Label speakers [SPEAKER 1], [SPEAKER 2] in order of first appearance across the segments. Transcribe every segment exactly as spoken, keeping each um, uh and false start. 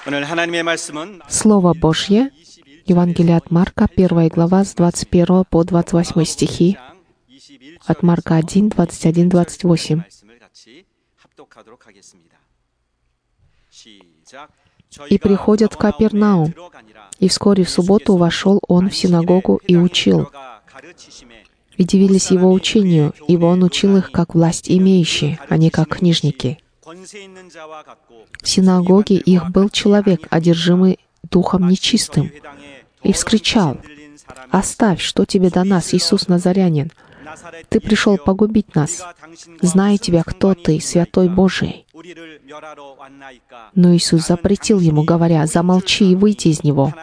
[SPEAKER 1] Слово Божье, Евангелие от Марка, первая глава, с двадцать первого по двадцать восьмой стихи, от Марка один, двадцать один двадцать восемь. «И приходят в Капернаум, и вскоре в субботу вошел он в синагогу и учил. И дивились его учению, ибо он учил их как власть имеющие, а не как книжники. В синагоге их был человек, одержимый духом нечистым, и вскричал: «Оставь, что тебе до нас, Иисус Назарянин? Ты пришел погубить нас. Знаю тебя, кто ты, Святой Божий». Но Иисус запретил ему, говоря: «Замолчи и выйди из него».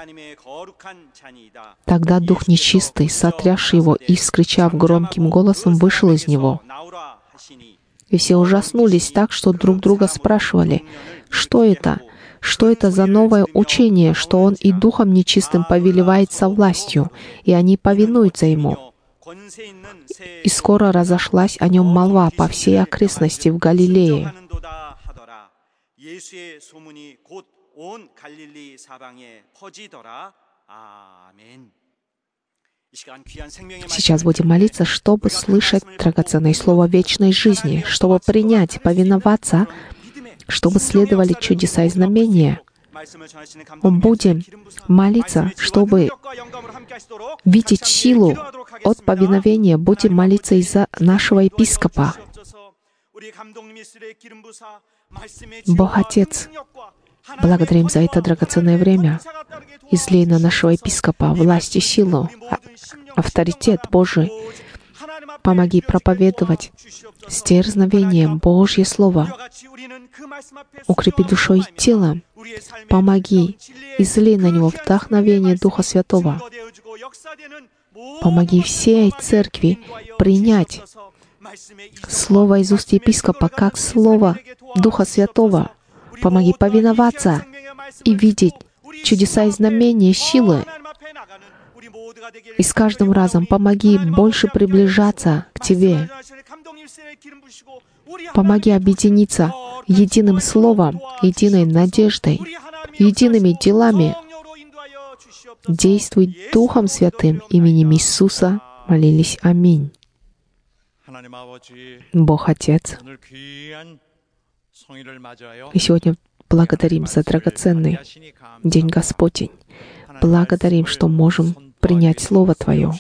[SPEAKER 1] Тогда дух нечистый, сотрясший его и вскричав громким голосом, вышел из него. И все ужаснулись так, что друг друга спрашивали: «Что это? Что это за новое учение, что он и духом нечистым повелевает со властью, и они повинуются ему?» И скоро разошлась о нем молва по всей окрестности в Галилее. Сейчас будем молиться, чтобы слышать драгоценное слово вечной жизни, чтобы принять, повиноваться, чтобы следовали чудеса и знамения. Будем молиться, чтобы видеть силу от повиновения. Будем молиться из-за нашего епископа. Бог Отец, благодарим за это драгоценное время. Излей на нашего епископа власть и силу, авторитет Божий. Помоги проповедовать с дерзновением Божье Слово. Укрепи душой и телом. Помоги, излей на него вдохновение Духа Святого. Помоги всей церкви принять Слово из уст епископа как Слово Духа Святого. Помоги повиноваться и видеть чудеса и знамения силы. И с каждым разом помоги больше приближаться к Тебе. Помоги объединиться единым словом, единой надеждой, едиными делами. Действуй Духом Святым именем Иисуса. Молились. Аминь. Бог Отец, и сегодня благодарим за драгоценный день Господень. Благодарим, что можем принять Слово Твое.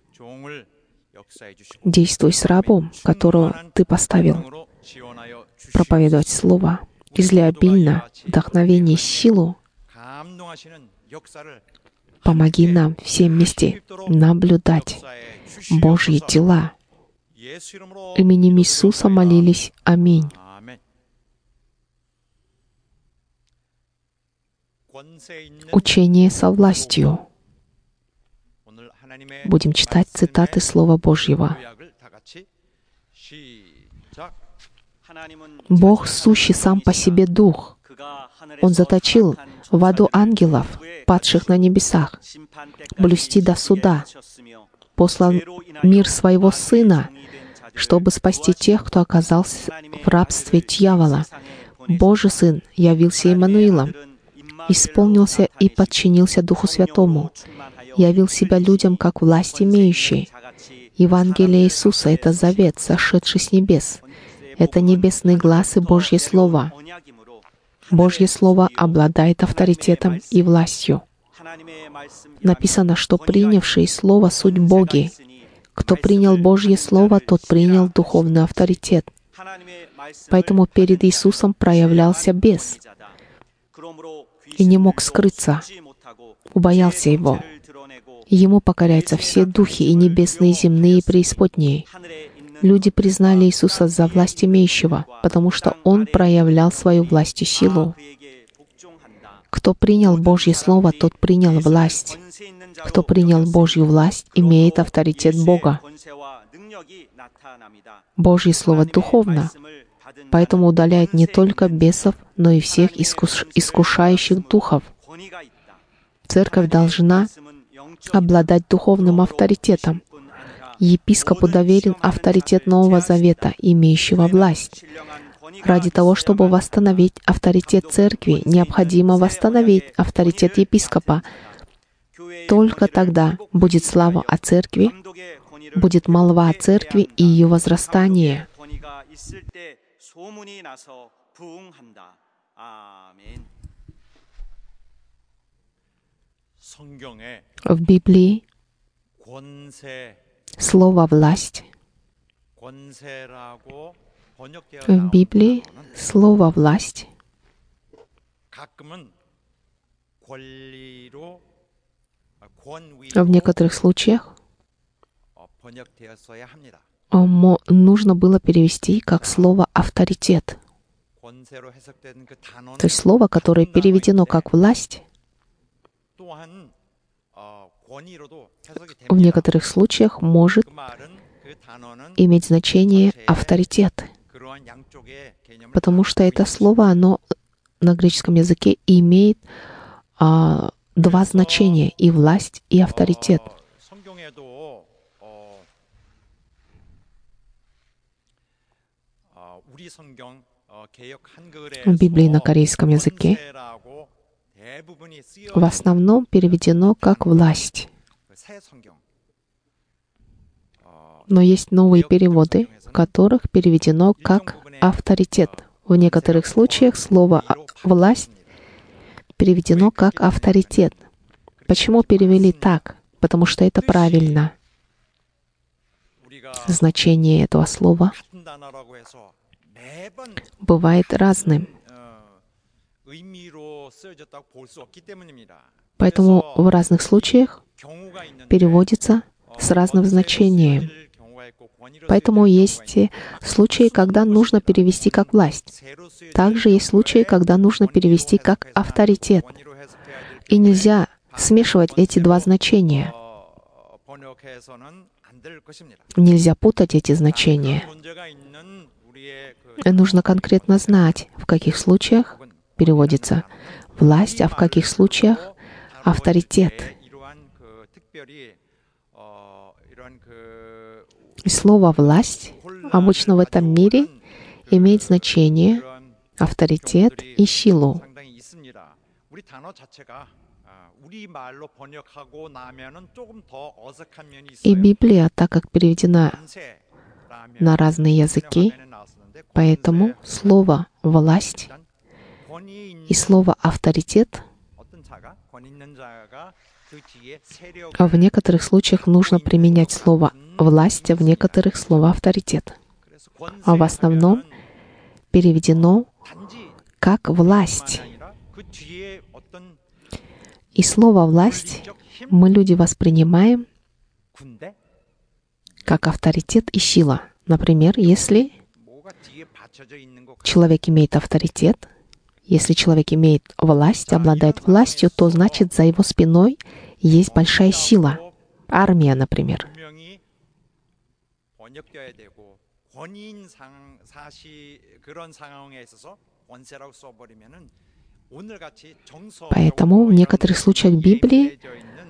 [SPEAKER 1] Действуй с рабом, которого Ты поставил, проповедовать Слово, изли обильно вдохновение и силу. Помоги нам все вместе наблюдать Божьи дела. Именем Иисуса молились. Аминь. Учение со властью. Будем читать цитаты Слова Божьего. «Бог сущий сам по себе Дух. Он заточил в аду ангелов, падших на небесах, блюсти до суда. Послал мир Своего Сына, чтобы спасти тех, кто оказался в рабстве дьявола. Божий Сын явился Иммануилом, исполнился и подчинился Духу Святому, явил себя людям как власть имеющий. Евангелие Иисуса — это завет, сошедший с небес. Это небесный глас и Божье Слово. Божье Слово обладает авторитетом и властью. Написано, что принявший Слово — суть Боги. Кто принял Божье Слово, тот принял духовный авторитет. Поэтому перед Иисусом проявлялся бес и не мог скрыться, убоялся Его. Ему покоряются все духи, и небесные, и земные, и преисподние. Люди признали Иисуса за власть имеющего, потому что Он проявлял свою власть и силу. Кто принял Божье Слово, тот принял власть. Кто принял Божью власть, имеет авторитет Бога. Божье Слово духовно, поэтому удаляет не только бесов, но и всех искус... искушающих духов. Церковь должна обладать духовным авторитетом. Епископу доверен авторитет Нового Завета, имеющего власть. Ради того, чтобы восстановить авторитет церкви, необходимо восстановить авторитет епископа. Только тогда будет слава о церкви, будет молва о церкви и ее возрастание. В Библии слово «власть», в Библии слово «власть» в некоторых случаях нужно было перевести как слово «авторитет». То есть слово, которое переведено как «власть», в некоторых случаях может иметь значение «авторитет», потому что это слово, оно на греческом языке имеет а, два значения — и власть, и авторитет. В Библии на корейском языке в основном переведено как «власть». Но есть новые переводы, в которых переведено как «авторитет». В некоторых случаях слово «власть» переведено как «авторитет». Почему перевели так? Потому что это правильно. Значение этого слова бывает разным. Поэтому в разных случаях переводится с разным значением. Поэтому есть случаи, когда нужно перевести как «власть». Также есть случаи, когда нужно перевести как «авторитет». И нельзя смешивать эти два значения. Нельзя путать эти значения. Нужно конкретно знать, в каких случаях переводится «власть», а в каких случаях «авторитет». И слово «власть» обычно в этом мире имеет значение авторитет и силу. И Библия, так как переведена на разные языки, поэтому слово «власть» и слово «авторитет» в некоторых случаях нужно применять слово «власть», а в некоторых слово «авторитет». А в основном переведено как «власть». И слово «власть» мы, люди, воспринимаем как авторитет и сила. Например, если человек имеет авторитет, если человек имеет власть, обладает властью, то значит за его спиной есть большая сила. Армия, например. Поэтому в некоторых случаях Библии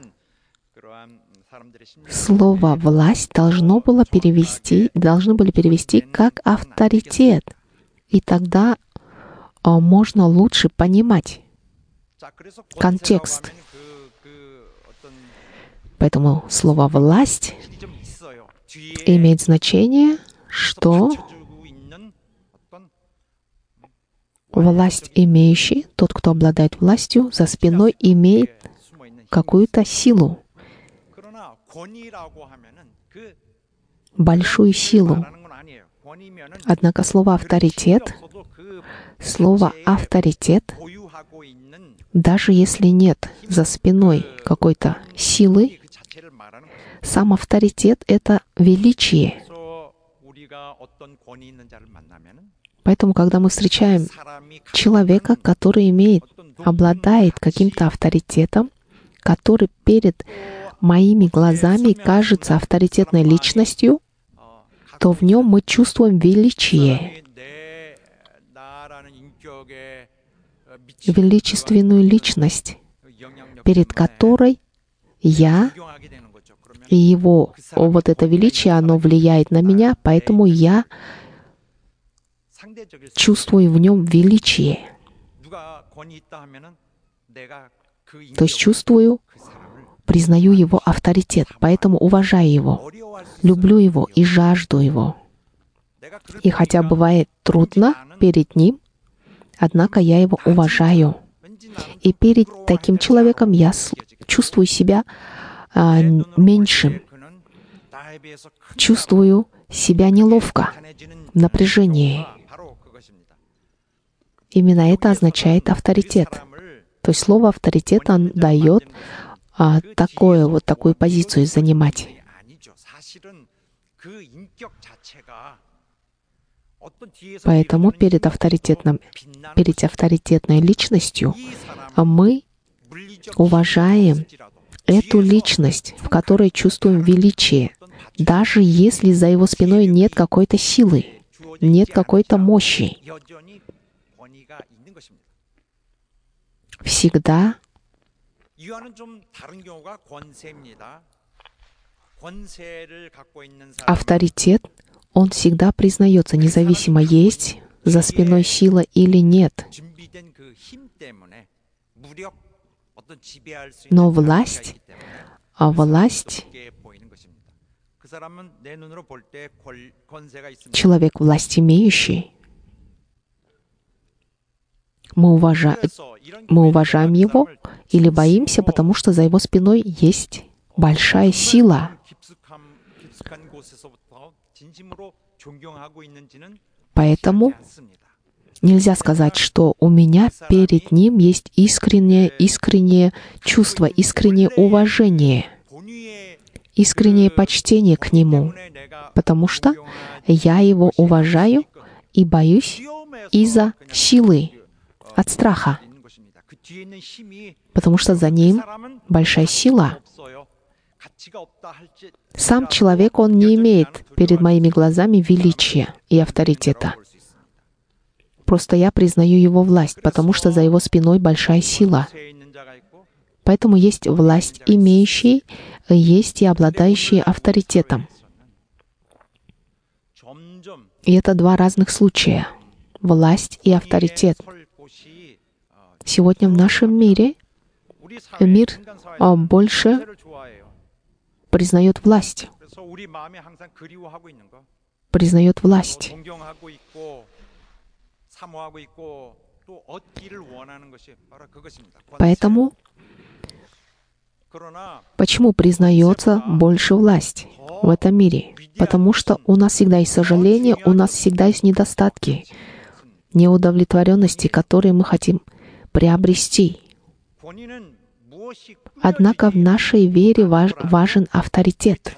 [SPEAKER 1] слово «власть» должно было перевести, должны были перевести как «авторитет». И тогда можно лучше понимать контекст. Поэтому слово «власть» имеет значение, что власть имеющий, тот, кто обладает властью, за спиной имеет какую-то силу, большую силу. Однако слово «авторитет», слово «авторитет», даже если нет за спиной какой-то силы, сам авторитет — это величие. Поэтому, когда мы встречаем человека, который имеет, обладает каким-то авторитетом, который перед моими глазами кажется авторитетной личностью, то в нем мы чувствуем величие, величественную личность, перед которой я, и его вот это величие, оно влияет на меня, поэтому я чувствую в нем величие. То есть чувствую, признаю его авторитет, поэтому уважаю его, люблю его и жажду его. И хотя бывает трудно перед ним, однако я его уважаю. И перед таким человеком я чувствую себя а, меньшим, чувствую себя неловко, в напряжении. Именно это означает авторитет. То есть слово авторитет он дает а, такое, вот такую позицию занимать. Поэтому перед авторитетным, перед авторитетной личностью мы уважаем эту личность, в которой чувствуем величие, даже если за его спиной нет какой-то силы, нет какой-то мощи. Всегда авторитет, он всегда признается, независимо, есть за спиной сила или нет. Но власть, а власть, человек властимеющий, мы, уважа... мы уважаем его или боимся, потому что за его спиной есть большая сила. Поэтому нельзя сказать, что у меня перед ним есть искреннее, искреннее чувство, искреннее уважение, искреннее почтение к нему, потому что я его уважаю и боюсь из-за силы, от страха, потому что за ним большая сила. Сам человек, он не имеет перед моими глазами величия и авторитета. Просто я признаю его власть, потому что за его спиной большая сила. Поэтому есть власть имеющие, есть и обладающие авторитетом. И это два разных случая. Власть и авторитет. Сегодня в нашем мире мир больше признает власть. Признает власть. Поэтому, почему признается больше власть в этом мире? Потому что у нас всегда есть сожаление, у нас всегда есть недостатки, неудовлетворенности, которые мы хотим приобрести. Однако в нашей вере важ, важен авторитет.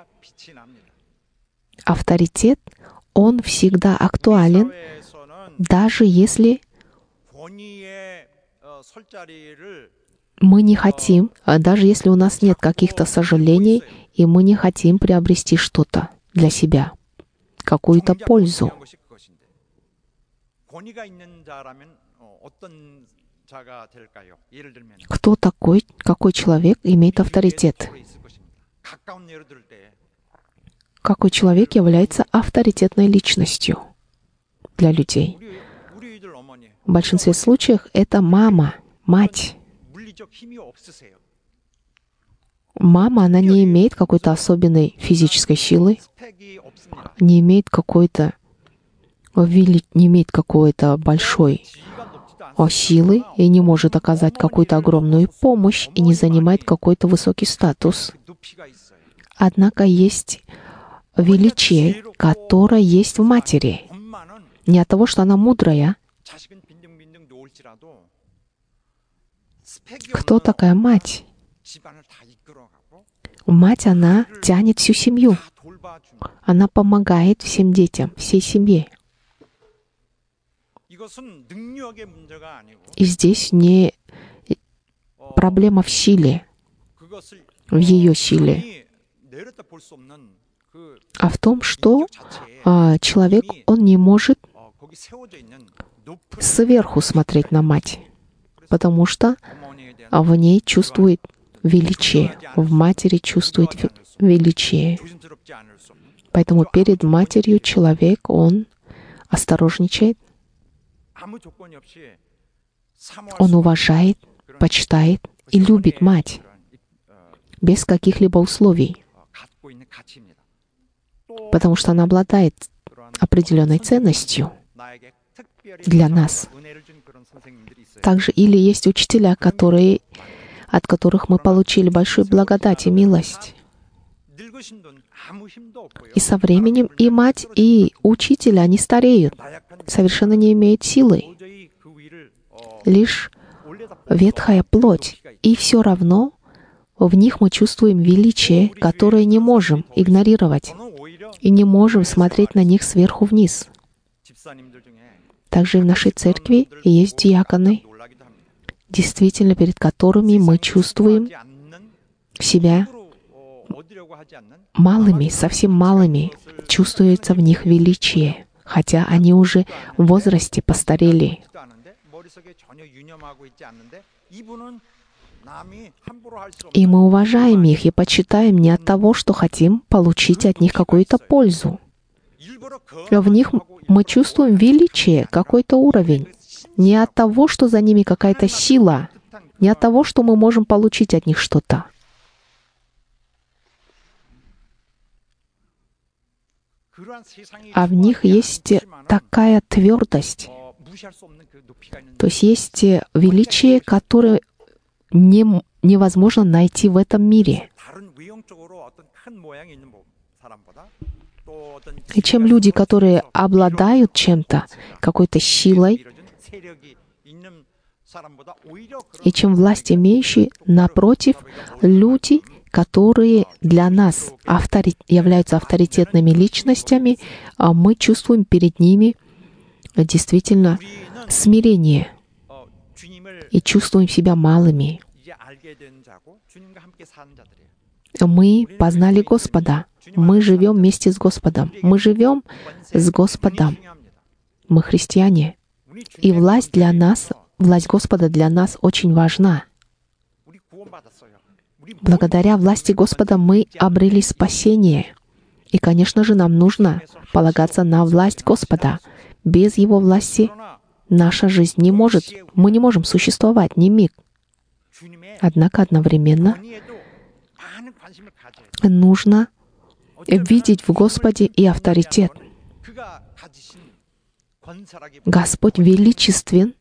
[SPEAKER 1] Авторитет, он всегда актуален, даже если мы не хотим, даже если у нас нет каких-то сожалений, и мы не хотим приобрести что-то для себя, какую-то пользу. Кто такой, какой человек имеет авторитет? Какой человек является авторитетной личностью для людей? В большинстве случаев это мама, мать. Мама, она не имеет какой-то особенной физической силы, не имеет какой-то, не имеет какой-то большой силы и не может оказать какую-то огромную помощь и не занимает какой-то высокий статус. Однако есть величие, которое есть в матери. Не от того, что она мудрая. Кто такая мать? Мать, она тянет всю семью. Она помогает всем детям, всей семье. И здесь не проблема в силе, в ее силе, а в том, что а, человек, он не может сверху смотреть на мать, потому что в ней чувствует величие, в матери чувствует величие. Поэтому перед матерью человек, он осторожничает, он уважает, почитает и любит мать без каких-либо условий, потому что она обладает определенной ценностью для нас. Также или есть учителя, которые, от которых мы получили большую благодать и милость. И со временем и мать, и учитель, они стареют, совершенно не имеют силы. Лишь ветхая плоть. И все равно в них мы чувствуем величие, которое не можем игнорировать. И не можем смотреть на них сверху вниз. Также и в нашей церкви есть диаконы, действительно перед которыми мы чувствуем себя малыми, совсем малыми. Чувствуется в них величие, хотя они уже в возрасте постарели. И мы уважаем их и почитаем не от того, что хотим получить от них какую-то пользу. В них мы чувствуем величие, какой-то уровень. Не от того, что за ними какая-то сила, не от того, что мы можем получить от них что-то. А в них есть такая твердость. То есть есть величие, которое не, невозможно найти в этом мире. И чем люди, которые обладают чем-то, какой-то силой, и чем власть имеющие, напротив, люди, которые для нас автори... являются авторитетными личностями, а мы чувствуем перед ними действительно смирение и чувствуем себя малыми. Мы познали Господа. Мы живем вместе с Господом. Мы живем с Господом. Мы христиане. И власть для нас, власть Господа для нас очень важна. Благодаря власти Господа мы обрели спасение. И, конечно же, нам нужно полагаться на власть Господа. Без Его власти наша жизнь не может, мы не можем существовать ни миг. Однако одновременно нужно видеть в Господе и авторитет. Господь величествен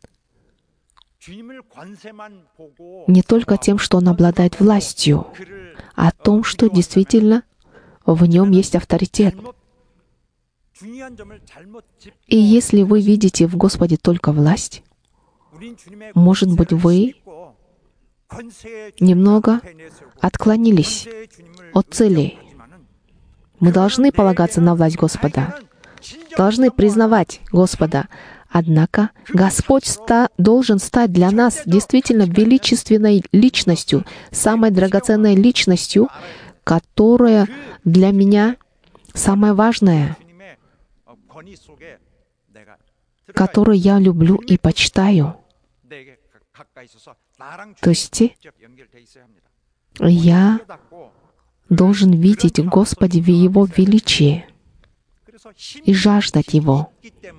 [SPEAKER 1] не только тем, что Он обладает властью, а том, что действительно в Нем есть авторитет. И если вы видите в Господе только власть, может быть, вы немного отклонились от цели. Мы должны полагаться на власть Господа, должны признавать Господа. Однако Господь ста, должен стать для нас действительно величественной личностью, самой драгоценной личностью, которая для меня самая важная, которую я люблю и почитаю. То есть я должен видеть в Господе в Его величии и жаждать Его,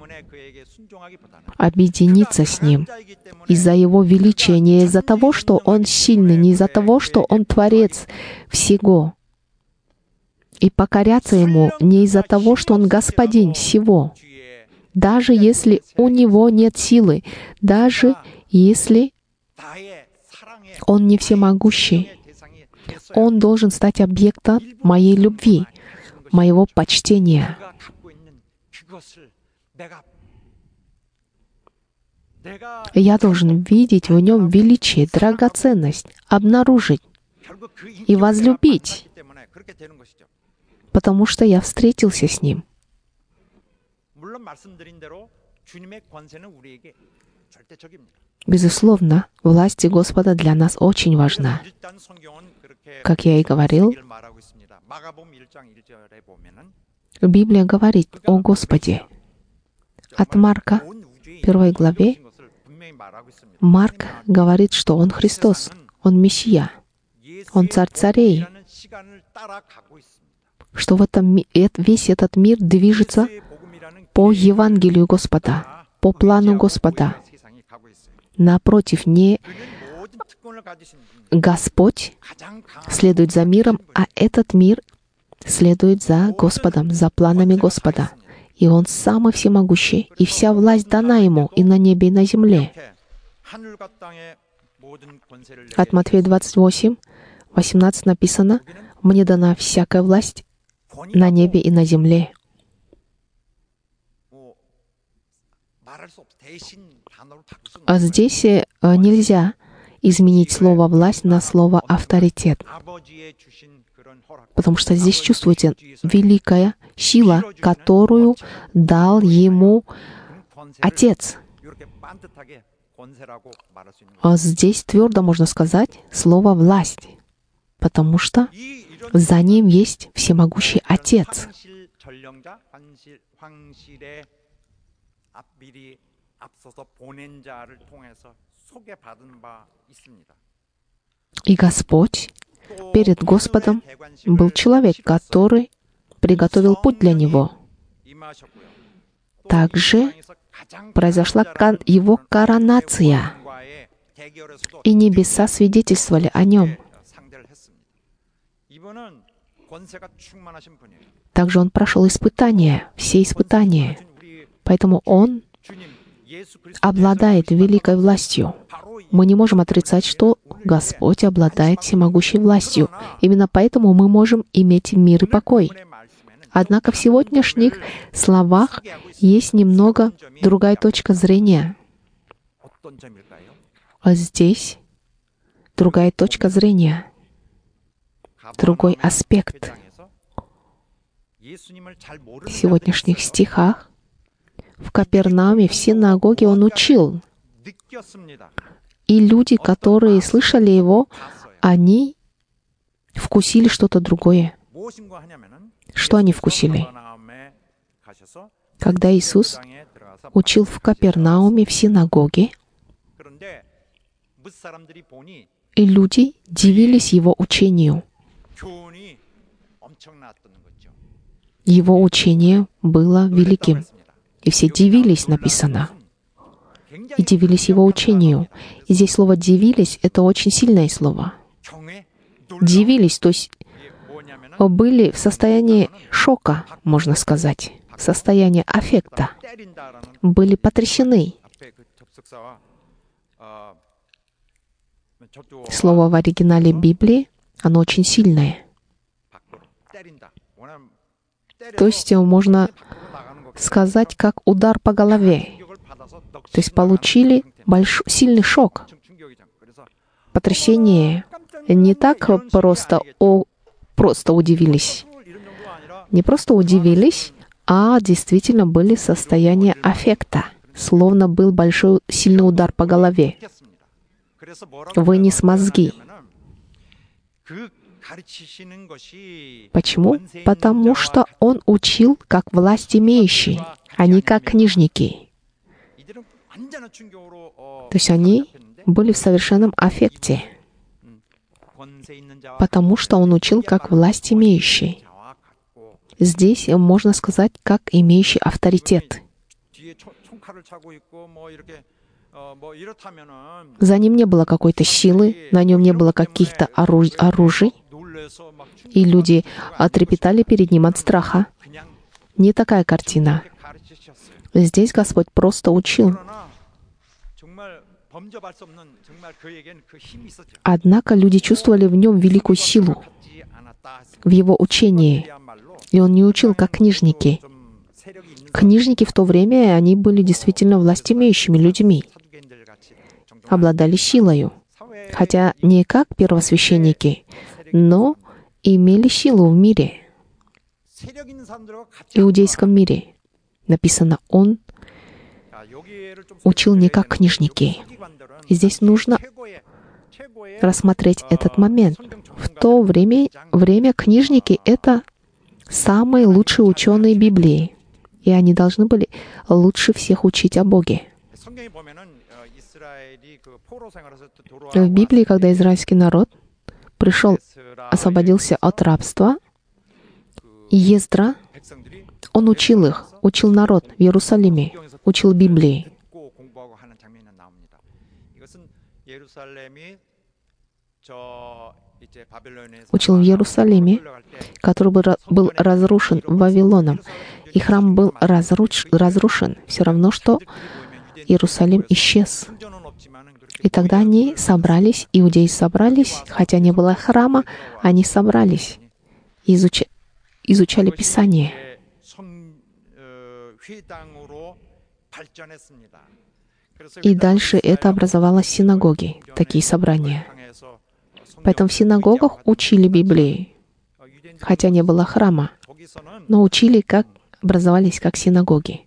[SPEAKER 1] объединиться с Ним из-за Его величия, не из-за того, что Он сильный, не из-за того, что Он Творец всего, и покоряться Ему не из-за того, что Он Господин всего, даже если у Него нет силы, даже если Он не всемогущий. Он должен стать объектом моей любви, моего почтения. Я должен видеть в Нем величие, драгоценность, обнаружить и возлюбить, потому что я встретился с Ним. Безусловно, власть Господа для нас очень важна. Как я и говорил, Библия говорит о Господе. От Марка, первой главе, Марк говорит, что Он Христос, Он Мессия, Он Царь царей, что в этом, весь этот мир движется по Евангелию Господа, по плану Господа. Напротив, не Господь следует за миром, а этот мир следует за Господом, за планами Господа. И Он самый всемогущий, и вся власть дана Ему и на небе, и на земле. От Матфея двадцать восемь, восемнадцать написано: «Мне дана всякая власть на небе и на земле». А здесь нельзя изменить слово «власть» на слово «авторитет». Потому что здесь чувствуете великая сила, которую дал ему Отец. А здесь твердо можно сказать слово «власть», потому что за ним есть всемогущий Отец. И Господь, перед Господом был человек, который приготовил путь для него. Также произошла его коронация, и небеса свидетельствовали о нем. Также он прошел испытания, все испытания. Поэтому он обладает великой властью. Мы не можем отрицать, что Господь обладает всемогущей властью. Именно поэтому мы можем иметь мир и покой. Однако в сегодняшних словах есть немного другая точка зрения. А здесь другая точка зрения, другой аспект. В сегодняшних стихах в Капернауме, в синагоге Он учил. И люди, которые слышали Его, они вкусили что-то другое. Что они вкусили? Когда Иисус учил в Капернауме, в синагоге, и люди дивились Его учению. Его учение было великим. И все дивились, написано. И дивились Его учению. И здесь слово «дивились» — это очень сильное слово. Дивились, то есть были в состоянии шока, можно сказать, состояние аффекта. Были потрясены. Слово в оригинале Библии, оно очень сильное. То есть можно сказать, как удар по голове. То есть получили большой, сильный шок. Потрясение. Не так просто, о, просто удивились. Не просто удивились, а действительно были в состоянии аффекта. Словно был большой, сильный удар по голове. Вынес мозги. Почему? Потому что Он учил как власть имеющий, а не как книжники. То есть они были в совершенном аффекте, потому что Он учил как власть имеющий. Здесь можно сказать, как имеющий авторитет. За ним не было какой-то силы, на нем не было каких-то оруж- оружий, и люди отрепетали перед ним от страха. Не такая картина. Здесь Господь просто учил. Однако люди чувствовали в нем великую силу, в его учении. И он не учил, как книжники. Книжники в то время, они были действительно властимеющими людьми, обладали силою, хотя не как первосвященники, но имели силу в мире, иудейском мире. Написано, он учил не как книжники. И здесь нужно рассмотреть этот момент. В то время, время книжники — это самые лучшие ученые Библии, и они должны были лучше всех учить о Боге. В Библии, когда израильский народ пришел, освободился от рабства, Ездра, Он учил их, учил народ в Иерусалиме, учил Библии. Учил в Иерусалиме, который был разрушен Вавилоном. И храм был разруш, разрушен. Все равно, что Иерусалим исчез. И тогда они собрались, иудеи собрались, хотя не было храма, они собрались, изуч... изучали Писание. И дальше это образовалось синагоги, такие собрания. Поэтому в синагогах учили Библии, хотя не было храма, но учили, как образовались как синагоги.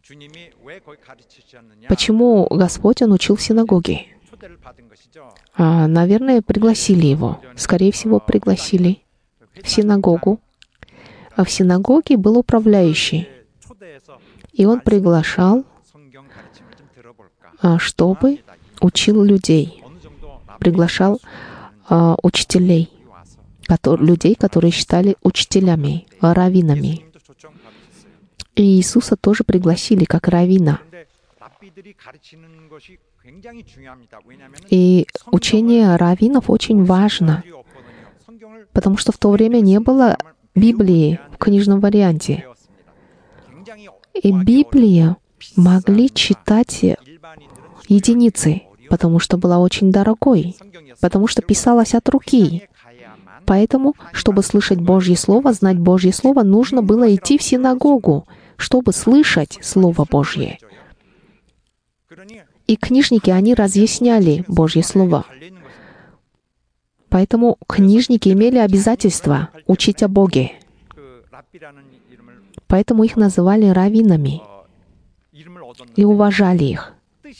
[SPEAKER 1] Почему Господь, Он учил в синагоге? А, наверное, пригласили Его. Скорее всего, пригласили в синагогу. А в синагоге был управляющий. И он приглашал, чтобы учил людей. Приглашал а, учителей, которые, людей, которые считали учителями, раввинами. И Иисуса тоже пригласили как раввина. И учение раввинов очень важно, потому что в то время не было Библии в книжном варианте. И Библию могли читать единицы, потому что была очень дорогой, потому что писалась от руки. Поэтому, чтобы слышать Божье Слово, знать Божье Слово, нужно было идти в синагогу, чтобы слышать Слово Божье. И книжники, они разъясняли Божье Слово. Поэтому книжники имели обязательство учить о Боге. Поэтому их называли раввинами и уважали их.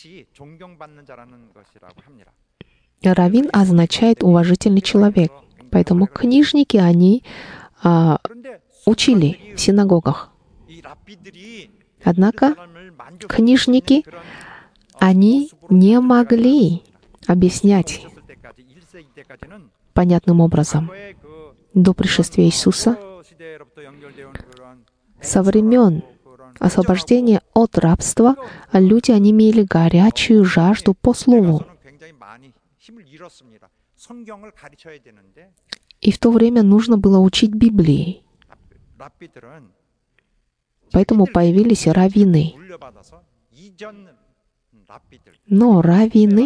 [SPEAKER 1] Раввин означает уважительный человек. Поэтому книжники, они а, учили в синагогах. Однако книжники, они не могли объяснять понятным образом. До пришествия Иисуса, со времен освобождения от рабства, люди, они имели горячую жажду по Слову. И в то время нужно было учить Библии. Поэтому появились раввины. Но раввины,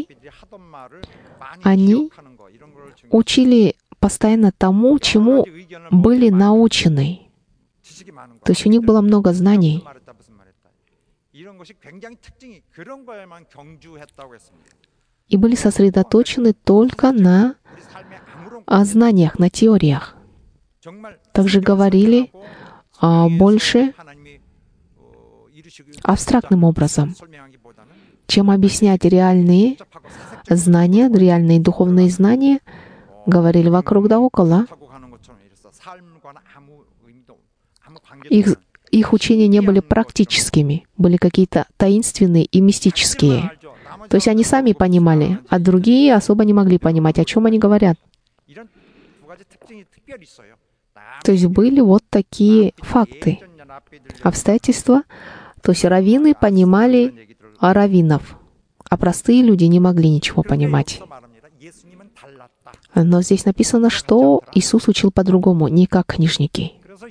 [SPEAKER 1] они учили постоянно тому, чему были научены. То есть у них было много знаний. И были сосредоточены только на знаниях, на теориях. Также говорили а, больше абстрактным образом, чем объяснять реальные знания, реальные духовные знания, говорили вокруг да около. Их, их учения не были практическими, были какие-то таинственные и мистические. То есть они сами понимали, а другие особо не могли понимать, о чем они говорят. То есть были вот такие факты, обстоятельства. То есть раввины понимали раввинов, а простые люди не могли ничего понимать. Но здесь написано, что Иисус учил по-другому, не как книжники.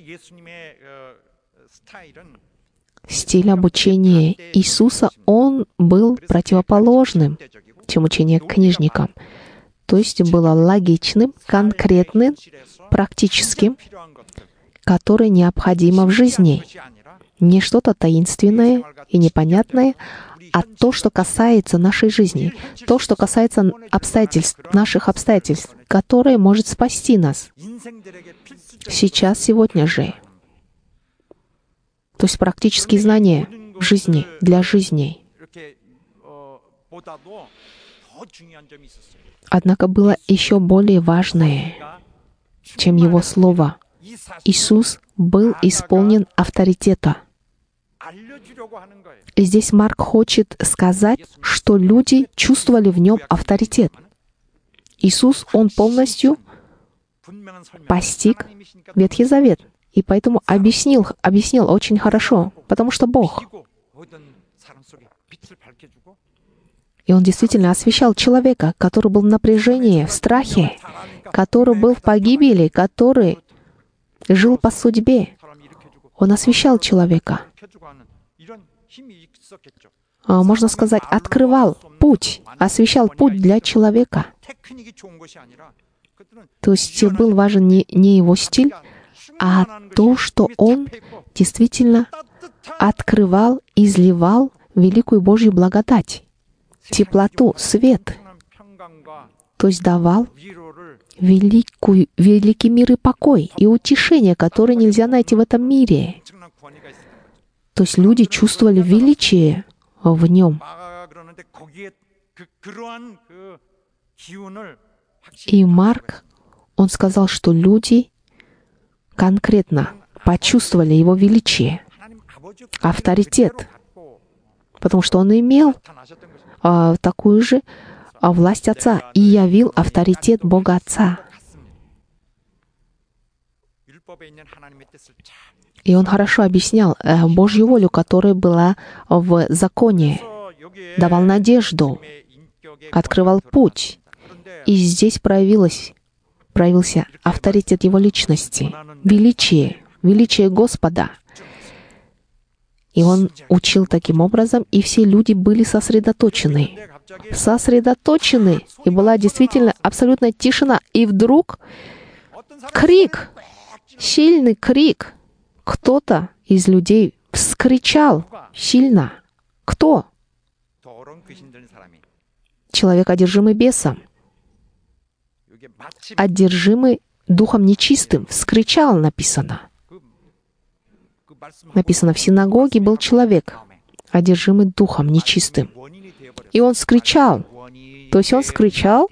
[SPEAKER 1] Стиль обучения Иисуса, он был противоположным, чем учение книжникам. То есть было логичным, конкретным, практическим, которое необходимо в жизни. Не что-то таинственное и непонятное, а то, что касается нашей жизни, то, что касается обстоятельств, наших обстоятельств, которое может спасти нас сейчас, сегодня же. То есть практические знания в жизни, для жизни. Однако было еще более важное, чем Его Слово. Иисус был исполнен авторитета. И здесь Марк хочет сказать, что люди чувствовали в Нем авторитет. Иисус, Он полностью постиг Ветхий Завет. И поэтому объяснил, объяснил очень хорошо, потому что Бог. И Он действительно освещал человека, который был в напряжении, в страхе, который был в погибели, который жил по судьбе. Он освещал человека. Можно сказать, открывал путь, освещал путь для человека. То есть был важен не, не его стиль, а то, что он действительно открывал, изливал великую Божью благодать, теплоту, свет. То есть давал великую, великий мир и покой, и утешение, которое нельзя найти в этом мире. То есть люди чувствовали величие в нем. И Марк, он сказал, что люди конкретно почувствовали его величие, авторитет, потому что он имел а, такую же а, власть Отца и явил авторитет Бога Отца. И он хорошо объяснял э, Божью волю, которая была в законе, давал надежду, открывал путь. И здесь проявилось, проявился авторитет его личности, величие, величие Господа. И он учил таким образом, и все люди были сосредоточены. Сосредоточены, и была действительно абсолютная тишина. И вдруг крик, сильный крик. Кто-то из людей вскричал сильно. Кто? Человек, одержимый бесом. Одержимый духом нечистым. Вскричал, написано. Написано, в синагоге был человек, одержимый духом нечистым. И он вскричал. То есть он вскричал,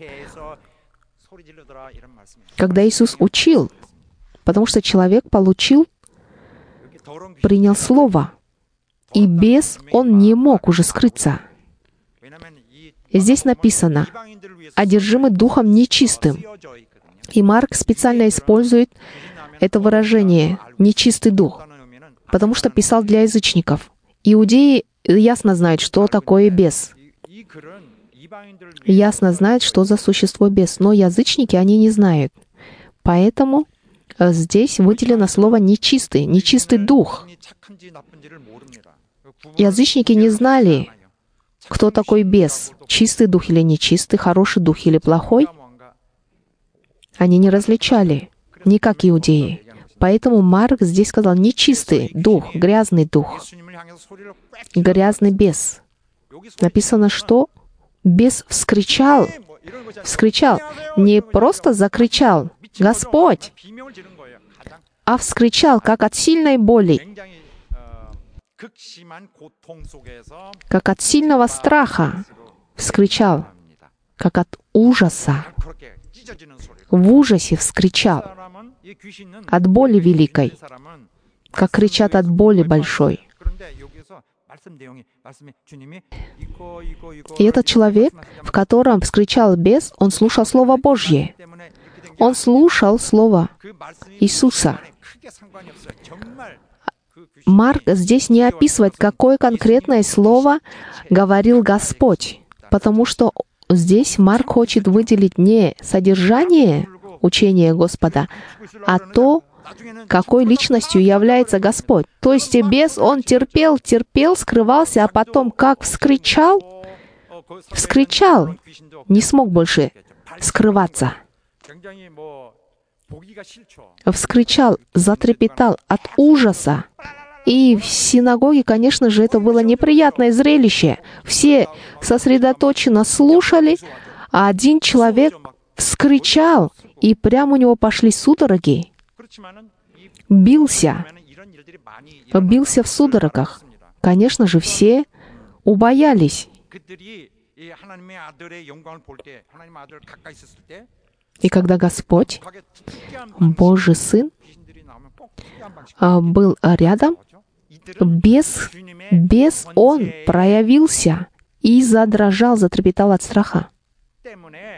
[SPEAKER 1] когда Иисус учил, потому что человек получил, принял Слово, и бес, он не мог уже скрыться. И здесь написано, одержимый духом нечистым. И Марк специально использует это выражение «нечистый дух», потому что писал для язычников. Иудеи ясно знают, что такое бес. Ясно знают, что за существо бес, но язычники, они не знают. Поэтому здесь выделено слово «нечистый», «нечистый дух». Язычники не знали, кто такой бес, чистый дух или нечистый, хороший дух или плохой. Они не различали, не как иудеи. Поэтому Марк здесь сказал «нечистый дух», «грязный дух», «грязный бес». Написано, что бес вскричал, вскричал, не просто закричал «Господь!», а вскричал, как от сильной боли, как от сильного страха, вскричал, как от ужаса. В ужасе вскричал, от боли великой, как кричат от боли большой. И этот человек, в котором вскричал бес, он слушал Слово Божье. Он слушал Слово Иисуса. Марк здесь не описывает, какое конкретное слово говорил Господь, потому что здесь Марк хочет выделить не содержание учения Господа, а то, какой личностью является Господь. То есть бес, он терпел, терпел, скрывался, а потом как вскричал, вскричал, не смог больше скрываться. Вскричал, затрепетал от ужаса. И в синагоге, конечно же, это было неприятное зрелище. Все сосредоточенно слушали, а один человек вскричал, и прямо у него пошли судороги. Бился. Бился в судорогах. Конечно же, все убоялись. И когда Господь, Божий Сын, был рядом, бес, бес Он проявился и задрожал, затрепетал от страха.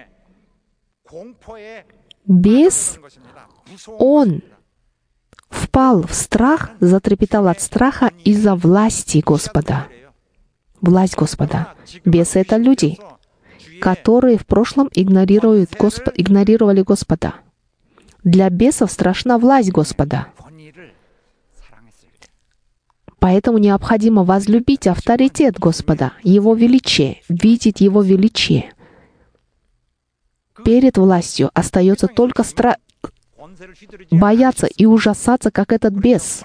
[SPEAKER 1] Бес, он в впал в страх, затрепетал от страха из-за власти Господа. Власть Господа. Бесы — это люди, которые в прошлом игнорируют Госп... игнорировали Господа. Для бесов страшна власть Господа. Поэтому необходимо возлюбить авторитет Господа, Его величие, видеть Его величие. Перед властью остается только стра... бояться и ужасаться, как этот бес.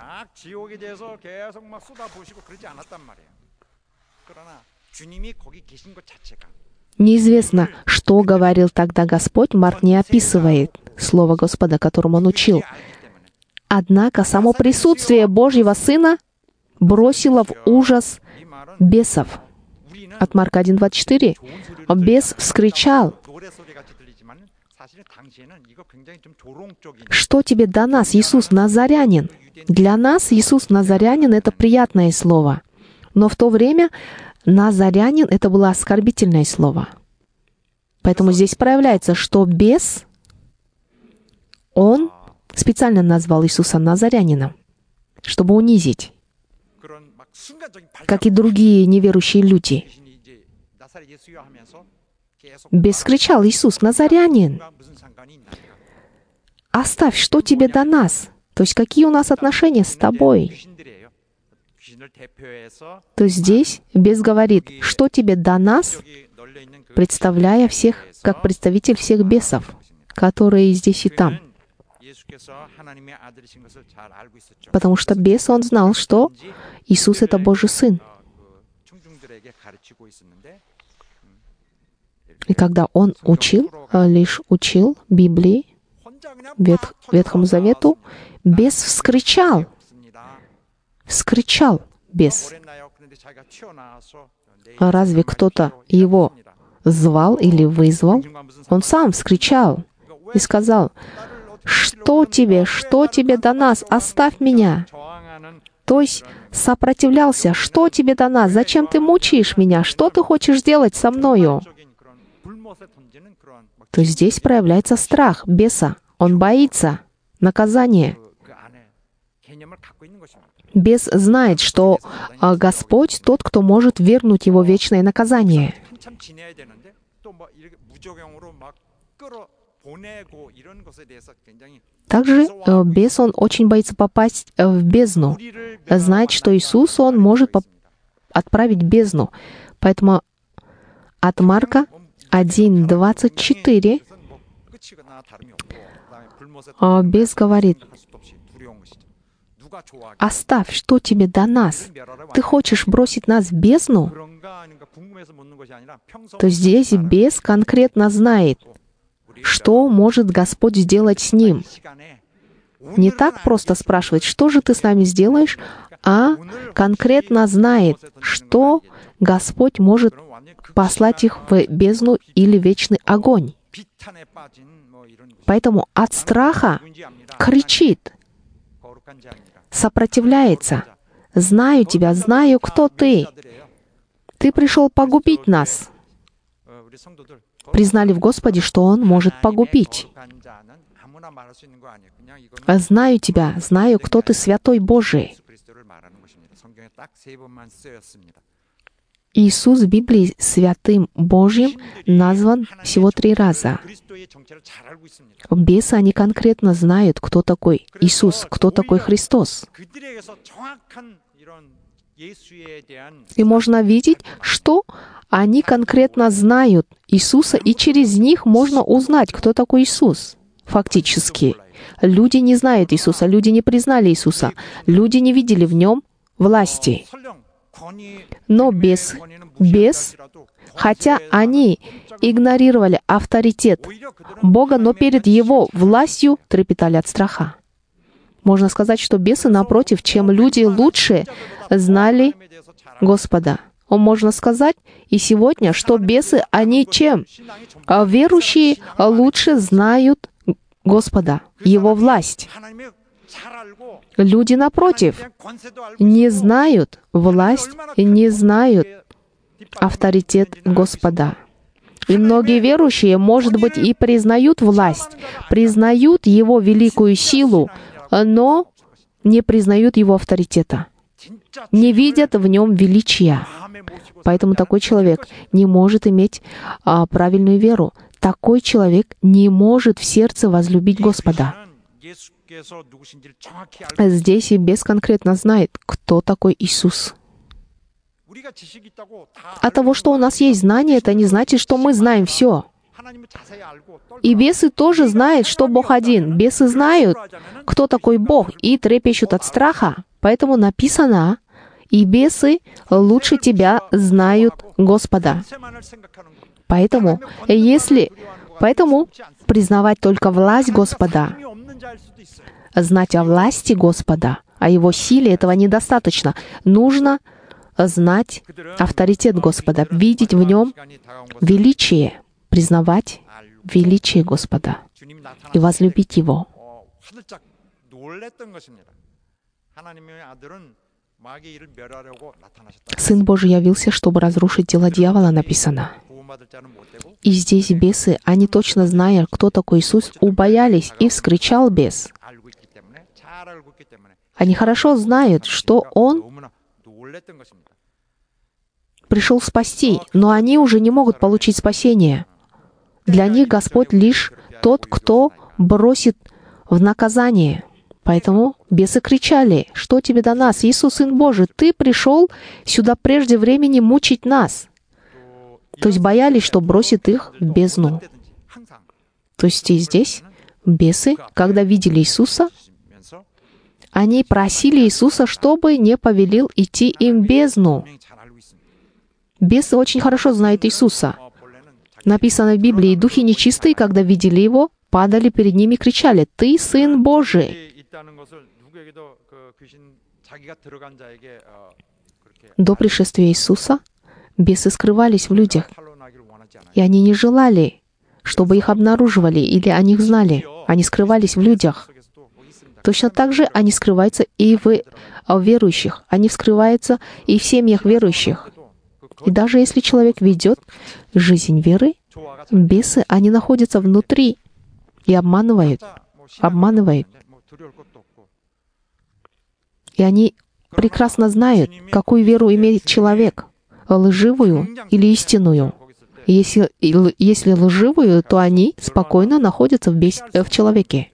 [SPEAKER 1] Неизвестно, что говорил тогда Господь, Марк не описывает слово Господа, которому он учил. Однако само присутствие Божьего Сына бросило в ужас бесов. От Марка один двадцать четыре. Бес вскричал: «Что тебе до нас, Иисус Назарянин?» Для нас Иисус Назарянин — это приятное слово. Но в то время Назарянин — это было оскорбительное слово. Поэтому здесь проявляется, что бес, он специально назвал Иисуса Назарянином, чтобы унизить, как и другие неверующие люди. Бес кричал: «Иисус Назарянин, оставь, что тебе до нас?» То есть, какие у нас отношения с тобой? То есть здесь бес говорит: «Что тебе до нас?», представляя всех, как представитель всех бесов, которые здесь и там. Потому что бес, он знал, что Иисус — это Божий Сын. И когда он учил, лишь учил Библии, Ветх, Ветхому Завету, бес вскричал. Вскричал бес. А разве кто-то его звал или вызвал? Он сам вскричал и сказал: «Что тебе, что тебе до нас? Оставь меня!» То есть сопротивлялся: «Что тебе до нас? Зачем ты мучаешь меня? Что ты хочешь сделать со мною?» То есть здесь проявляется страх беса. Он боится наказания. Бес знает, что Господь тот, кто может вернуть его вечное наказание. Также бес, он очень боится попасть в бездну. Знает, что Иисус, он может отправить в бездну. Поэтому от Марка один двадцать четыре бес говорит: «Оставь, что тебе до нас? Ты хочешь бросить нас в бездну?» То здесь бес конкретно знает, что может Господь сделать с ним. Не так просто спрашивать: «Что же ты с нами сделаешь?», а конкретно знает, что Господь может послать их в бездну или вечный огонь. Поэтому от страха кричит, сопротивляется: «Знаю тебя, знаю, кто ты. Ты пришел погубить нас». Признали в Господе, что Он может погубить. «Знаю тебя, знаю, кто ты, Святой Божий». Иисус в Библии Святым Божьим назван всего три раза. Бесы, они конкретно знают, кто такой Иисус, кто такой Христос. И можно видеть, что они конкретно знают Иисуса, и через них можно узнать, кто такой Иисус. Фактически. Люди не знают Иисуса, люди не признали Иисуса, люди не видели в Нем власти. Но бес, бес, хотя они игнорировали авторитет Бога, но перед Его властью трепетали от страха. Можно сказать, что бесы, напротив, чем люди лучше знали Господа. Можно сказать и сегодня, что бесы, они чем? Верующие лучше знают Господа, Его власть. Люди, напротив, не знают власть, не знают авторитет Господа. И многие верующие, может быть, и признают власть, признают Его великую силу, но не признают его авторитета, не видят в нем величия. Поэтому такой человек не может иметь а, правильную веру. Такой человек не может в сердце возлюбить Господа. Здесь и бес конкретно знает, кто такой Иисус. От того, что у нас есть знание, это не значит, что мы знаем все. И бесы тоже знают, что Бог один. Бесы знают, кто такой Бог, и трепещут от страха. Поэтому написано, и бесы лучше тебя знают Господа. Поэтому, если, поэтому признавать только власть Господа, знать о власти Господа, о Его силе, этого недостаточно. Нужно знать авторитет Господа, видеть в Нем величие, признавать величие Господа и возлюбить Его. Сын Божий явился, чтобы разрушить дела дьявола, написано. И здесь бесы, они точно зная, кто такой Иисус, убоялись, и вскричал бес. Они хорошо знают, что Он пришел спасти, но они уже не могут получить спасение. Для них Господь лишь тот, кто бросит в наказание. Поэтому бесы кричали: «Что тебе до нас, Иисус, Сын Божий? Ты пришел сюда прежде времени мучить нас». То есть боялись, что бросит их в бездну. То есть и здесь бесы, когда видели Иисуса, они просили Иисуса, чтобы не повелел идти им в бездну. Бесы очень хорошо знают Иисуса. Написано в Библии, духи нечистые, когда видели Его, падали перед ними и кричали: «Ты Сын Божий!» До пришествия Иисуса бесы скрывались в людях, и они не желали, чтобы их обнаруживали или о них знали. Они скрывались в людях. Точно так же они скрываются и в верующих. Они скрываются и в семьях верующих. И даже если человек ведет жизнь веры, бесы, они находятся внутри и обманывают, обманывают. И они прекрасно знают, какую веру имеет человек, лживую или истинную. И если, если лживую, то они спокойно находятся в, бес, в человеке.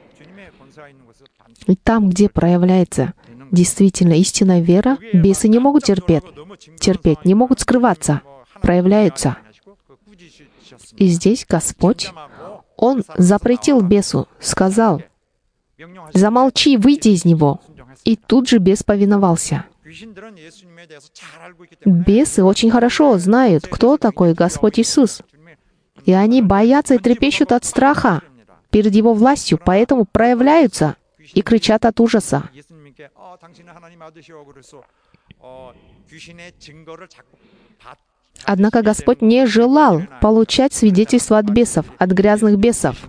[SPEAKER 1] И там, где проявляется действительно истинная вера, бесы не могут терпеть, терпеть, не могут скрываться, проявляются. И здесь Господь, Он запретил бесу, сказал: «Замолчи, выйди из него». И тут же бес повиновался. Бесы очень хорошо знают, кто такой Господь Иисус. И они боятся и трепещут от страха перед Его властью, поэтому проявляются и кричат от ужаса. Однако Господь не желал получать свидетельство от бесов, от грязных бесов.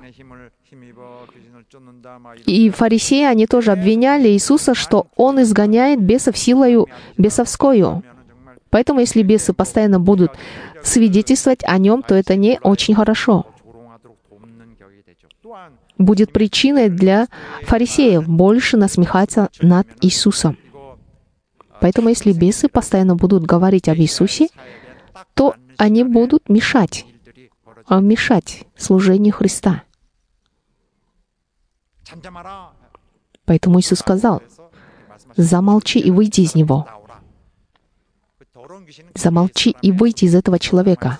[SPEAKER 1] И фарисеи, они тоже обвиняли Иисуса, что Он изгоняет бесов силою бесовскою. Поэтому, если бесы постоянно будут свидетельствовать о Нем, то это не очень хорошо. Будет причиной для фарисеев больше насмехаться над Иисусом. Поэтому, если бесы постоянно будут говорить об Иисусе, то они будут мешать, мешать служению Христа. Поэтому Иисус сказал: «Замолчи и выйди из него». Замолчи и выйди из этого человека.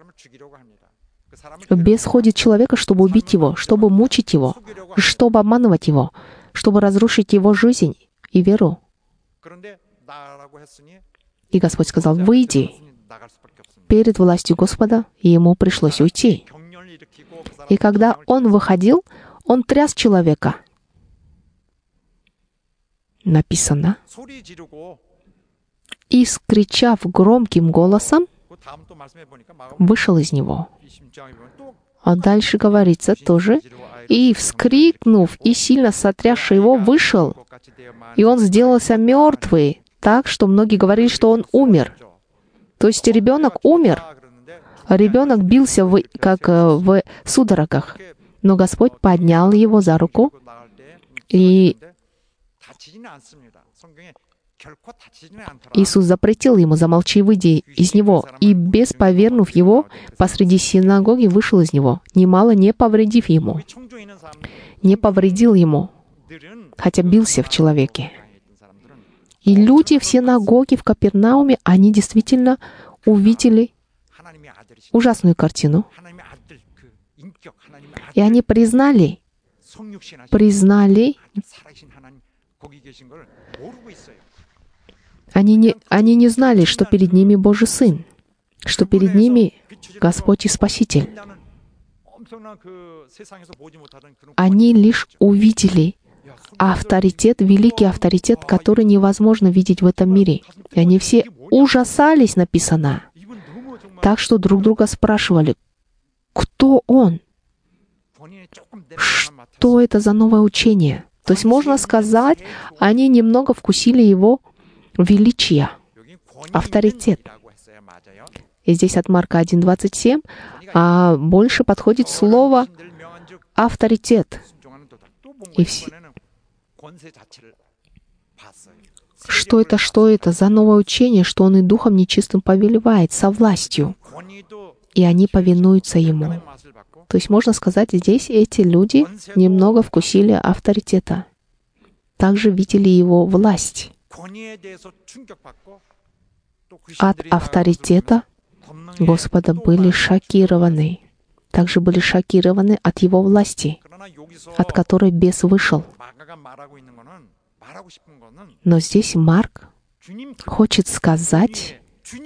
[SPEAKER 1] Бес ходит человека, чтобы убить его, чтобы мучить его, чтобы обманывать его, чтобы разрушить его жизнь и веру. И Господь сказал: «Выйди». Перед властью Господа ему пришлось уйти. И когда он выходил, он тряс человека. Написано: «И, скричав громким голосом, вышел из него». А дальше говорится тоже: «И, вскрикнув и сильно сотрясши его, вышел, и он сделался мертвый, так, что многие говорили, что он умер». То есть ребенок умер, ребенок бился в, как в судорогах, но Господь поднял его за руку, и Иисус запретил ему: замолчи и выйди из него. И, без повернув его, посреди синагоги вышел из него, немало не повредив ему. Не повредил ему, хотя бился в человеке. И люди в синагоге в Капернауме, они действительно увидели ужасную картину. И они признали, признали, они не, они не знали, что перед ними Божий Сын, что перед ними Господь и Спаситель. Они лишь увидели авторитет, великий авторитет, который невозможно видеть в этом мире. И они все ужасались, написано. Так что друг друга спрашивали: кто он? Что это за новое учение? То есть, можно сказать, они немного вкусили его величия, авторитет. И здесь от Марка один двадцать семь а больше подходит слово авторитет. И все... Что это, что это за новое учение, что он и духом нечистым повелевает, со властью, и они повинуются ему. То есть, можно сказать, здесь эти люди немного вкусили авторитета. Также видели его власть. От авторитета Господа были шокированы. Также были шокированы от его власти, от которой бес вышел. Но здесь Марк хочет сказать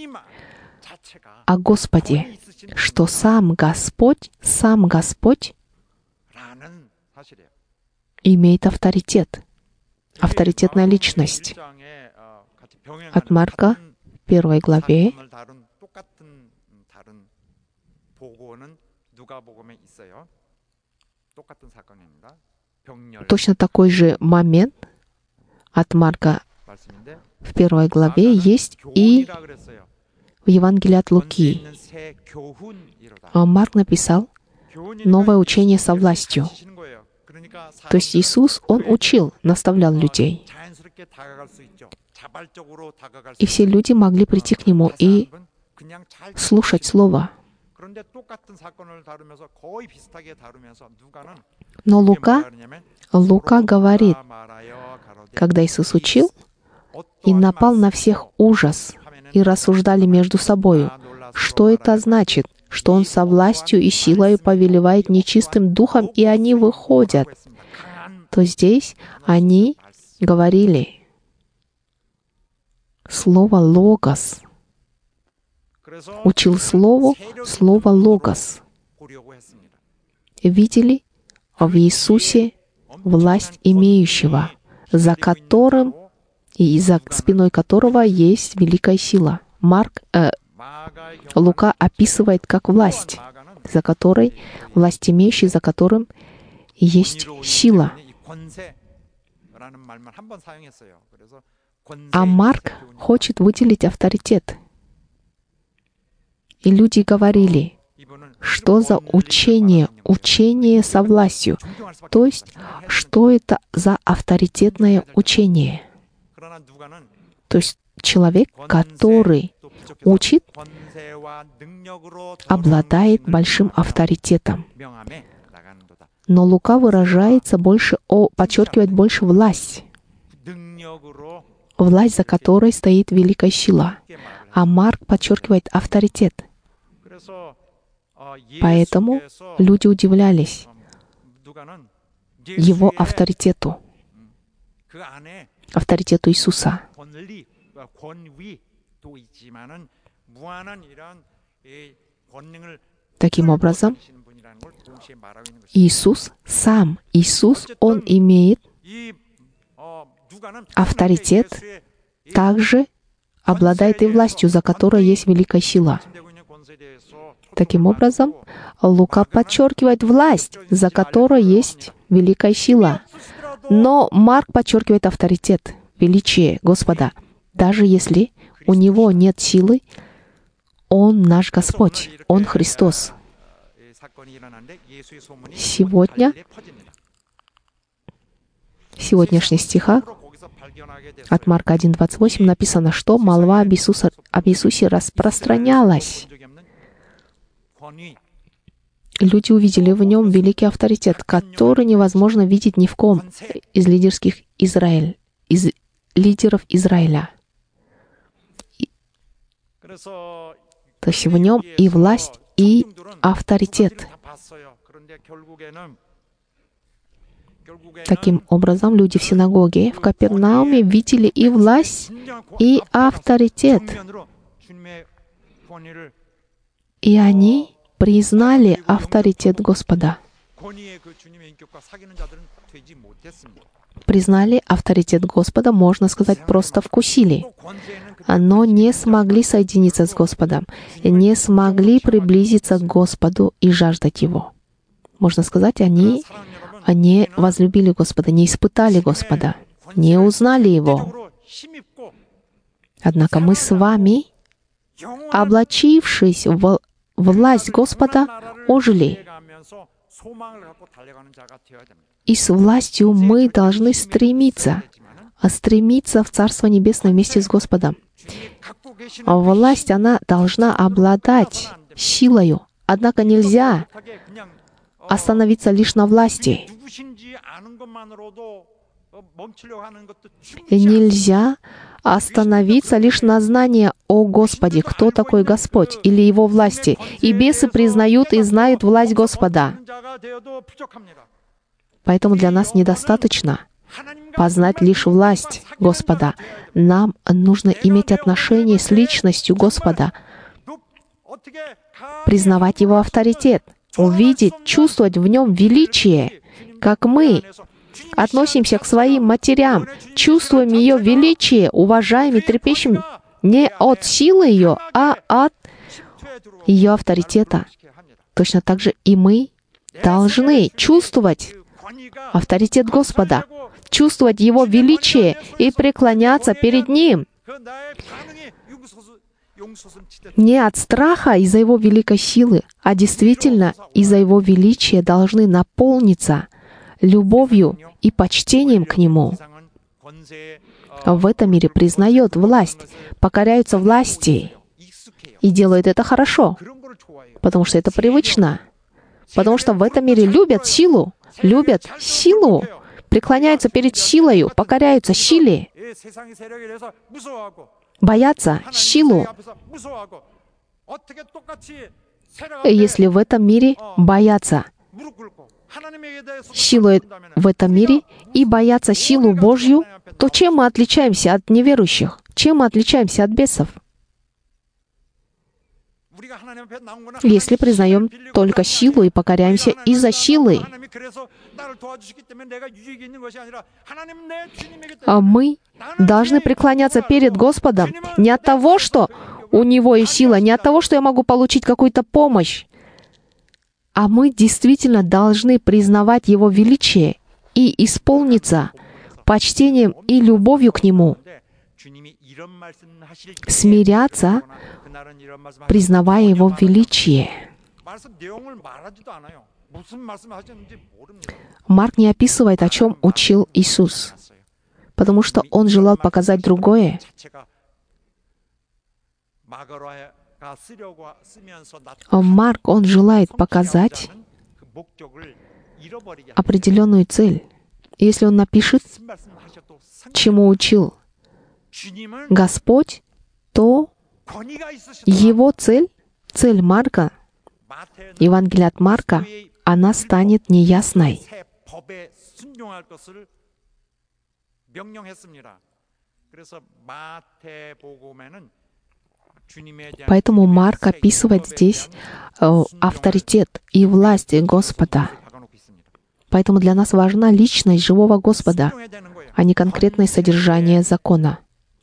[SPEAKER 1] о Господе, что сам Господь, сам Господь имеет авторитет, авторитетная личность. От Марка, первой главе, точно такой же момент от Марка в первой главе есть и в Евангелии от Луки. Марк написал новое учение со властью. То есть Иисус, Он учил, наставлял людей. И все люди могли прийти к Нему и слушать Слово. Но Лука, Лука говорит, когда Иисус учил, и напал на всех ужас, и рассуждали между собою, что это значит, что Он со властью и силой повелевает нечистым духом, и они выходят. То здесь они говорили слово «логос». Учил слову, слово «логос». Видели в Иисусе власть имеющего, за которым и за спиной которого есть великая сила. Марк, э, Лука описывает как власть, за которой, власть имеющий, за которым есть сила. А Марк хочет выделить авторитет. И люди говорили, что за учение, учение со властью, то есть, что это за авторитетное учение. То есть человек, который учит, обладает большим авторитетом. Но Лука выражается больше, о, подчеркивает больше власть. Власть, за которой стоит великая сила. А Марк подчеркивает авторитет. Поэтому люди удивлялись его авторитету, авторитету Иисуса. Таким образом, Иисус, сам Иисус, Он имеет авторитет, также обладает и властью, за которой есть великая сила. Таким образом, Лука подчеркивает власть, за которой есть великая сила. Но Марк подчеркивает авторитет, величие Господа. Даже если у Него нет силы, Он наш Господь, Он Христос. Сегодня, сегодняшних стихах от Марка один двадцать восемь написано, что молва об, Иисуса, об Иисусе распространялась. Люди увидели в нем великий авторитет, который невозможно видеть ни в ком из лидерских Израиль, из лидеров Израиля. И, то есть в нем и власть, и авторитет. Таким образом, люди в синагоге в Капернауме видели и власть, и авторитет. И они признали авторитет Господа. Признали авторитет Господа, можно сказать, просто вкусили. Но не смогли соединиться с Господом, не смогли приблизиться к Господу и жаждать Его. Можно сказать, они не возлюбили Господа, не испытали Господа, не узнали Его. Однако мы с вами, облачившись в власть Господа, ожили. И с властью мы должны стремиться, а стремиться в Царство Небесное вместе с Господом. А власть, она должна обладать силою. Однако нельзя остановиться лишь на власти. И нельзя остановиться лишь на знании о Господе, кто такой Господь, или Его власти. И бесы признают и знают власть Господа. Поэтому для нас недостаточно познать лишь власть Господа. Нам нужно иметь отношение с личностью Господа, признавать Его авторитет, увидеть, чувствовать в Нем величие, как мы относимся к своим матерям, чувствуем ее величие, уважаем и трепещем не от силы ее, а от ее авторитета. Точно так же и мы должны чувствовать авторитет Господа, чувствовать Его величие и преклоняться перед Ним. Не от страха из-за Его великой силы, а действительно из-за Его величия должны наполниться любовью и почтением к Нему. В этом мире признает власть, покоряются власти и делают это хорошо, потому что это привычно, потому что в этом мире любят силу, любят силу, преклоняются перед силою, покоряются силе, боятся силу. Если в этом мире боятся силу в этом мире и боятся силу Божью, то чем мы отличаемся от неверующих? Чем мы отличаемся от бесов? Если признаем только силу и покоряемся из-за силы, а мы должны преклоняться перед Господом не от того, что у Него есть сила, не от того, что я могу получить какую-то помощь, а мы действительно должны признавать Его величие и исполниться почтением и любовью к Нему, смиряться, признавая Его величие. Марк не описывает, о чем учил Иисус, потому что Он желал показать другое. Марк, он желает показать определенную цель. Если он напишет, чему учил Господь, то его цель, цель Марка, Евангелие от Марка, она станет неясной. Поэтому Марк описывает здесь э, авторитет и власть Господа. Поэтому для нас важна личность живого Господа, а не конкретное содержание закона.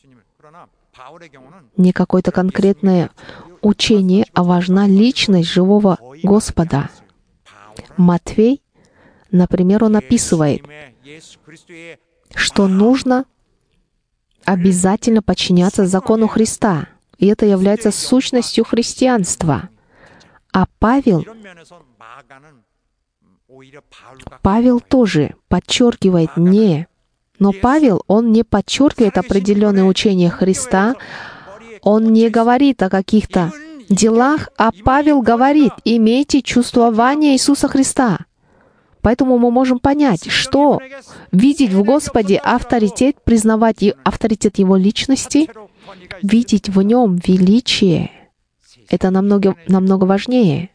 [SPEAKER 1] Не какое-то конкретное учение, а важна личность живого Господа. Матфей, например, он описывает, что нужно обязательно подчиняться закону Христа. И это является сущностью христианства. А Павел, Павел тоже подчеркивает не Но Павел, он не подчеркивает определенное учение Христа, он не говорит о каких-то делах, а Павел говорит: имейте чувствование Иисуса Христа. Поэтому мы можем понять, что видеть в Господе авторитет, признавать авторитет Его личности, видеть в Нем величие, это намного, намного важнее.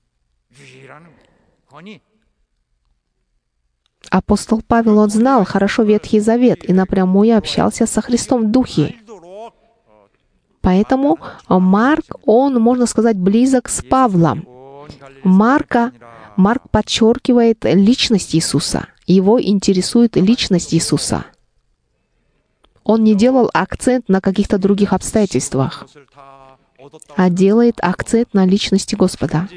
[SPEAKER 1] Апостол Павел, он знал хорошо Ветхий Завет и напрямую общался со Христом в Духе. Поэтому Марк, он, можно сказать, близок с Павлом. Марка, Марк подчеркивает личность Иисуса. Его интересует личность Иисуса. Он не делал акцент на каких-то других обстоятельствах, а делает акцент на личности Господа.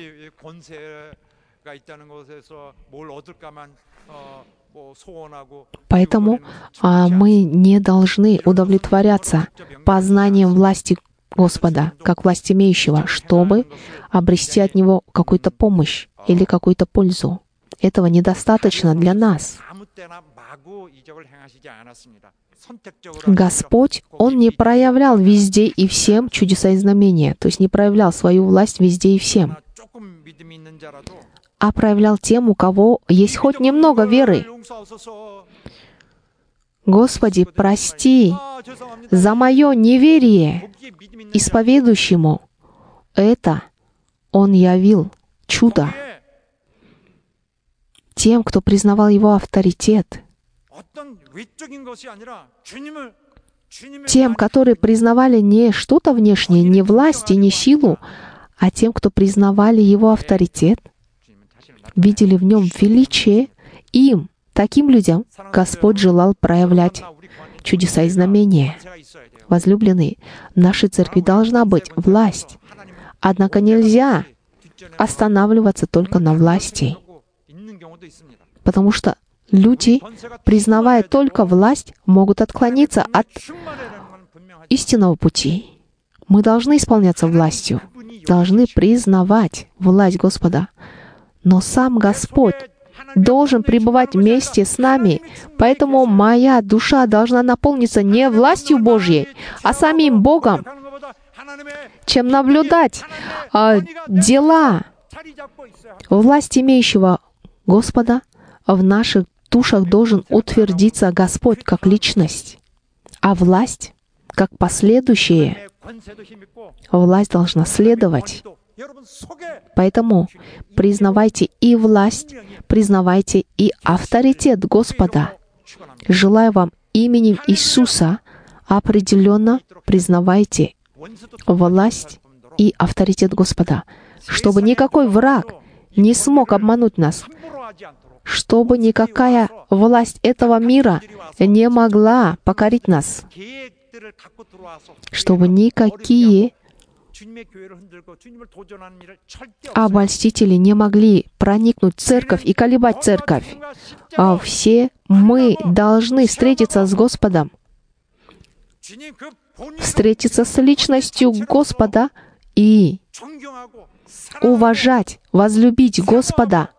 [SPEAKER 1] Поэтому а, мы не должны удовлетворяться познанием власти Господа, как власть имеющего, чтобы обрести от Него какую-то помощь или какую-то пользу. Этого недостаточно для нас. Господь, Он не проявлял везде и всем чудеса и знамения, то есть не проявлял свою власть везде и всем, а проявлял тем, у кого есть хоть немного веры. Господи, прости за мое неверие исповедующему. Это Он явил чудо тем, кто признавал Его авторитет, тем, которые признавали не что-то внешнее, не власть и не силу, а тем, кто признавали Его авторитет, видели в Нем величие, им, таким людям, Господь желал проявлять чудеса и знамения. Возлюбленные, в нашей церкви должна быть власть. Однако нельзя останавливаться только на власти, потому что люди, признавая только власть, могут отклониться от истинного пути. Мы должны исполняться властью, должны признавать власть Господа. Но сам Господь должен пребывать вместе с нами. Поэтому моя душа должна наполниться не властью Божьей, а самим Богом, чем наблюдать а, дела власть имеющего Господа. В наших душах должен утвердиться Господь как личность, а власть как последующее. Власть должна следовать. Поэтому признавайте и власть, признавайте и авторитет Господа. Желаю вам именем Иисуса определенно признавайте власть и авторитет Господа, чтобы никакой враг не смог обмануть нас, чтобы никакая власть этого мира не могла покорить нас, чтобы никакие обольстители не могли проникнуть в церковь и колебать церковь. А все мы должны встретиться с Господом, встретиться с личностью Господа и уважать, возлюбить Господа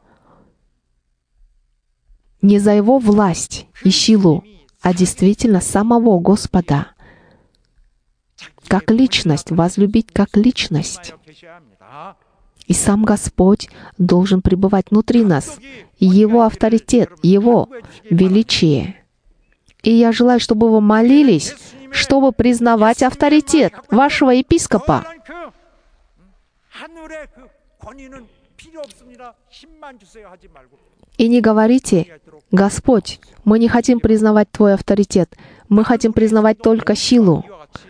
[SPEAKER 1] не за Его власть и силу, а действительно самого Господа. Как личность, возлюбить как личность. И сам Господь должен пребывать внутри нас. Его авторитет, Его величие. И я желаю, чтобы вы молились, чтобы признавать авторитет вашего епископа. И не говорите: «Господь, мы не хотим признавать Твой авторитет, мы хотим признавать только силу».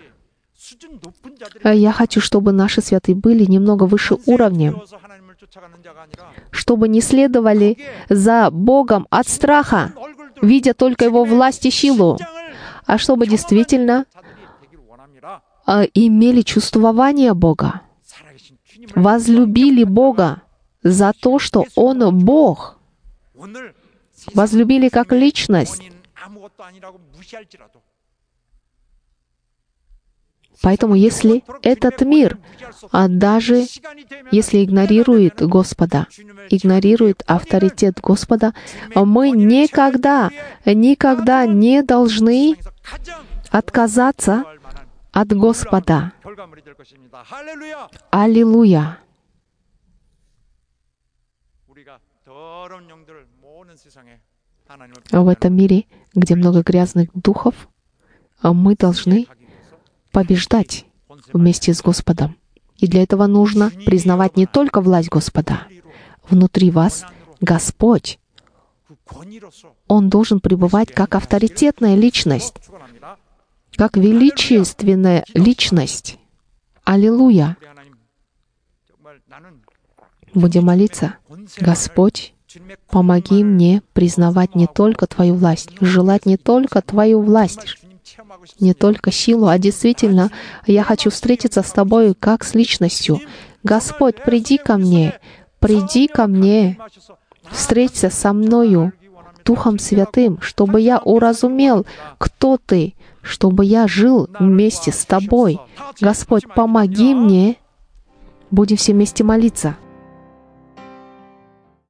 [SPEAKER 1] Я хочу, чтобы наши святые были немного выше уровнем, чтобы не следовали за Богом от страха, видя только Его власть и силу, а чтобы действительно имели чувствование Бога, возлюбили Бога за то, что Он Бог, возлюбили как личность. Поэтому если этот мир, а даже если игнорирует Господа, игнорирует авторитет Господа, мы никогда, никогда не должны отказаться от Господа. Аллилуйя! В этом мире, где много грязных духов, мы должны побеждать вместе с Господом. И для этого нужно признавать не только власть Господа. Внутри вас Господь. Он должен пребывать как авторитетная личность, как величественная личность. Аллилуйя! Будем молиться. Господь, помоги мне признавать не только Твою власть, желать не только Твою власть, не только силу, а действительно, я хочу встретиться с Тобою как с личностью. Господь, приди ко мне, приди ко мне, встреться со мною, Духом Святым, чтобы я уразумел, кто Ты, чтобы я жил вместе с Тобой. Господь, помоги мне. Будем все вместе молиться.